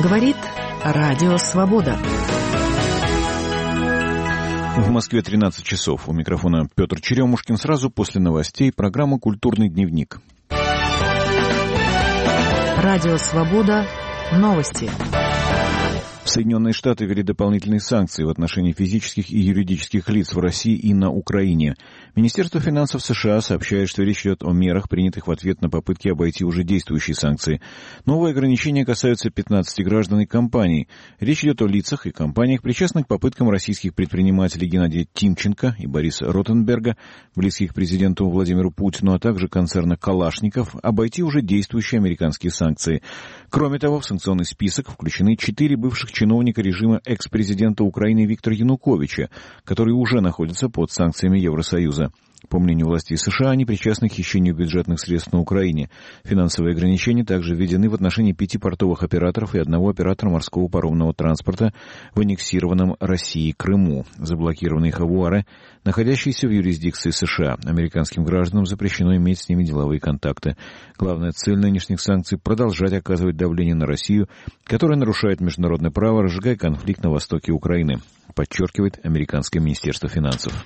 Говорит Радио Свобода. В Москве 13 часов. У микрофона Петр Черемушкин. Сразу после новостей программа «Культурный дневник». Радио Свобода. Новости. Соединенные Штаты ввели дополнительные санкции в отношении физических и юридических лиц в России и на Украине. Министерство финансов США сообщает, что речь идет о мерах, принятых в ответ на попытки обойти уже действующие санкции. Новые ограничения касаются 15 граждан и компаний. Речь идет о лицах и компаниях, причастных к попыткам российских предпринимателей Геннадия Тимченко и Бориса Ротенберга, близких к президенту Владимиру Путину, а также концерна «Калашников», обойти уже действующие американские санкции. Кроме того, в санкционный список включены 4 бывших чиновника режима экс-президента Украины Виктора Януковича, которые уже находятся под санкциями Евросоюза. По мнению властей США, они причастны к хищению бюджетных средств на Украине. Финансовые ограничения также введены в отношении 5 портовых операторов и 1 оператора морского паромного транспорта в аннексированном Россией Крыму. Заблокированы их авуары, находящиеся в юрисдикции США. Американским гражданам запрещено иметь с ними деловые контакты. Главная цель нынешних санкций – продолжать оказывать давление на Россию, которая нарушает международное право, разжигая конфликт на востоке Украины, подчеркивает американское министерство финансов.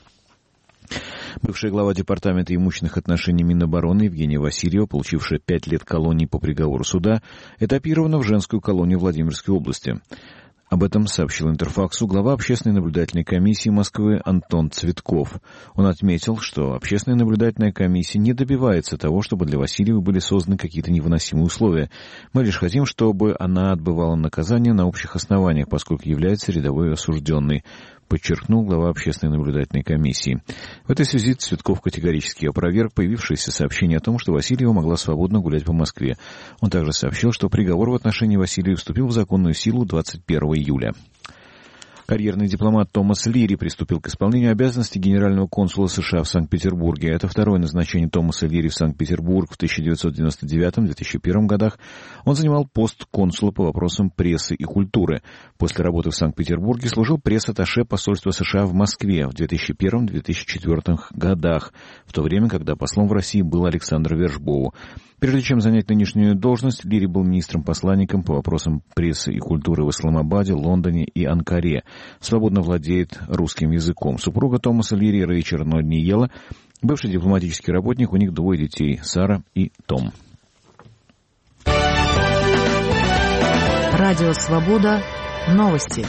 Бывшая глава Департамента имущественных отношений Минобороны Евгения Васильева, получившая 5 лет колонии по приговору суда, этапирована в женскую колонию Владимирской области. Об этом сообщил Интерфаксу глава Общественной наблюдательной комиссии Москвы Антон Цветков. Он отметил, что Общественная наблюдательная комиссия не добивается того, чтобы для Васильевой были созданы какие-то невыносимые условия. Мы лишь хотим, чтобы она отбывала наказание на общих основаниях, поскольку является рядовой осужденной, подчеркнул глава Общественной наблюдательной комиссии. В этой связи Цветков категорически опроверг появившееся сообщение о том, что Васильева могла свободно гулять по Москве. Он также сообщил, что приговор в отношении Васильевой вступил в законную силу 21 июля. Карьерный дипломат Томас Лири приступил к исполнению обязанностей генерального консула США в Санкт-Петербурге. Это второе назначение Томаса Лири в Санкт-Петербург в 1999-2001 годах. Он занимал пост консула по вопросам прессы и культуры. После работы в Санкт-Петербурге служил пресс-атташе посольства США в Москве в 2001-2004 годах, в то время, когда послом в России был Александр Вершбоу. Прежде чем занять нынешнюю должность, Лири был министром-посланником по вопросам прессы и культуры в Исламабаде, Лондоне и Анкаре. Свободно владеет русским языком. Супруга Томаса Лири, Рэйчел Нодниела, бывший дипломатический работник, у них 2 детей, Сара и Том. Радио Свобода. Новости.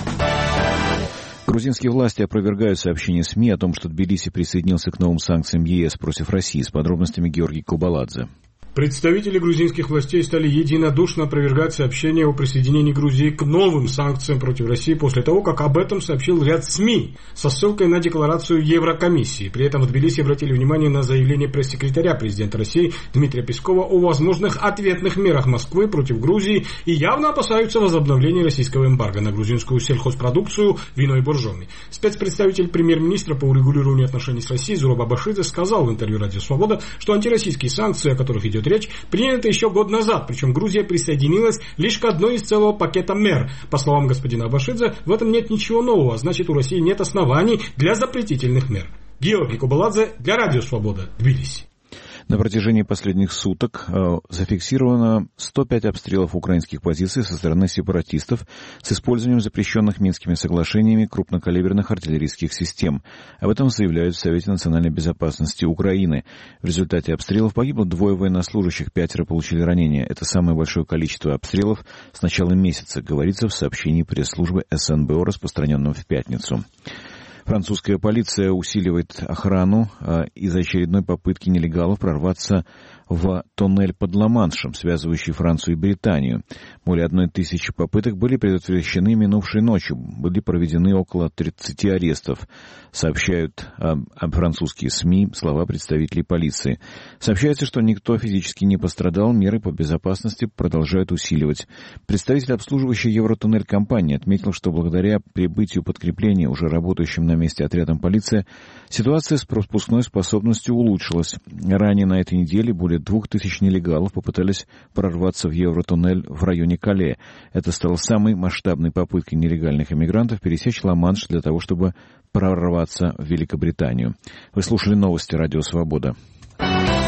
Грузинские власти опровергают сообщения СМИ о том, что Тбилиси присоединился к новым санкциям ЕС против России. С подробностями Георгий Кубаладзе. Представители грузинских властей стали единодушно опровергать сообщения о присоединении Грузии к новым санкциям против России после того, как об этом сообщил ряд СМИ со ссылкой на декларацию Еврокомиссии. При этом в Тбилиси обратили внимание на заявление пресс-секретаря президента России Дмитрия Пескова о возможных ответных мерах Москвы против Грузии и явно опасаются возобновления российского эмбарго на грузинскую сельхозпродукцию, вино и боржоми. Спецпредставитель премьер-министра по урегулированию отношений с Россией Зураб Абашидзе сказал в интервью «Радио Свобода», что антироссийские санкции, о которых идет речь, принято еще год назад, причем Грузия присоединилась лишь к одной из целого пакета мер. По словам господина Абашидзе, в этом нет ничего нового, значит, у России нет оснований для запретительных мер. Георгий Кубаладзе для Радио Свобода, Тбилиси. На протяжении последних суток зафиксировано 105 обстрелов украинских позиций со стороны сепаратистов с использованием запрещенных Минскими соглашениями крупнокалиберных артиллерийских систем. Об этом заявляют в Совете национальной безопасности Украины. В результате обстрелов погибло 2 военнослужащих, 5 получили ранения. Это самое большое количество обстрелов с начала месяца, говорится в сообщении пресс-службы СНБО, распространенном в пятницу. Французская полиция усиливает охрану из-за очередной попытки нелегалов прорваться в тоннель под Ла-Маншем, связывающий Францию и Британию. Более 1000 попыток были предотвращены минувшей ночью. Были проведены около 30 арестов, сообщают французские СМИ слова представителей полиции. Сообщается, что никто физически не пострадал, меры по безопасности продолжают усиливать. Представитель обслуживающей Евротуннель компании отметил, что благодаря прибытию подкрепления, уже работающим на месте отрядом полиции, ситуация с пропускной способностью улучшилась. Ранее на этой неделе более 2000 нелегалов попытались прорваться в Евротуннель в районе Кале. Это стало самой масштабной попыткой нелегальных иммигрантов пересечь Ла-Манш для того, чтобы прорваться в Великобританию. Вы слушали новости Радио Свобода.